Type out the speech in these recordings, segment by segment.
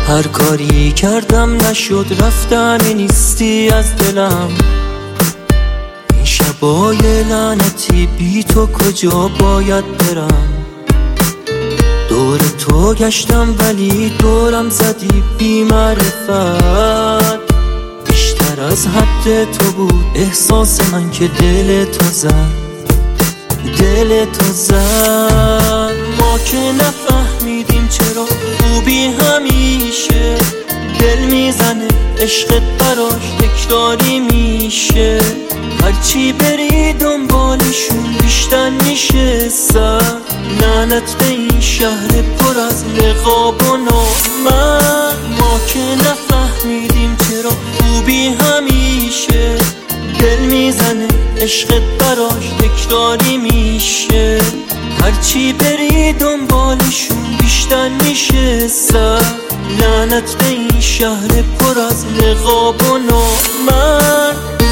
هر کاری کردم نشد، رفتم نیستی از دلم. این شبای لعنتی بی تو کجا باید برم؟ دور تو گشتم ولی دورم زدی بی معرفت. بیشتر از حد تو بود احساس من که دل تو زد، دل تو زد. ما که نفهمیدیم چرا خوبی همیشه دل میزنه، عشقت براش تکراری میشه. هرچی بری دنبالشون بیشتر میشه سر. لعنت به این شهر پر از نقاب و نامرد. ما که نفهمیدیم چرا خوبی همیشه دل میزنه، عشقت براش تکراری میشه. هرچی بری دنبالشون بیشتر میشه سر. لعنت به این شهر پر از نقاب و نامرد.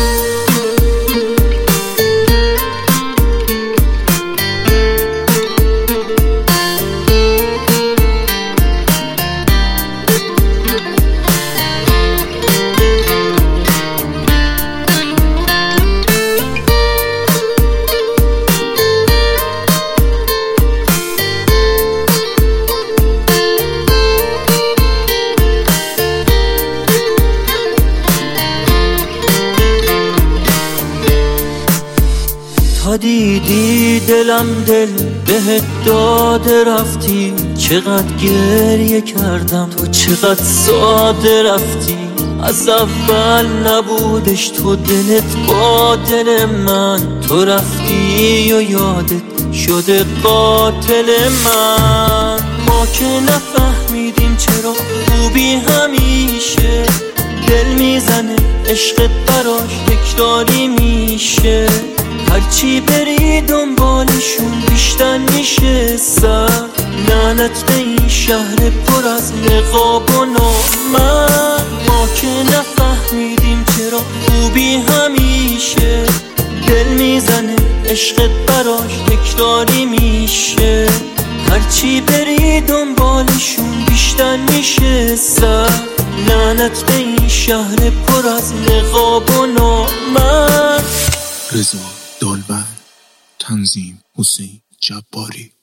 تا دیدی دلم دل بهت داده رفتی، چقدر گریه کردم تو چقدر ساده رفتی. از اول نبودش تو دلت با دل من، تو رفتی و یادت شده قاتل من. ما که نفهمیدیم چرا خوبی همیشه دل میزنه، عشقت براش تکراری میشه. هرچی بری دنبالشون بیشتر میشه سر. لعنت به این شهر پر از نقاب و نامرد. ما که نفهمیدیم چرا خوبی همیشه دل میزنه، عشقت براش تکراری میشه. هرچی بری دنبالشون بیشتر میشه سر. لعنت به این شهر پر از نقاب و نامرد. رضا دالبند، تنظیم حسین جباری.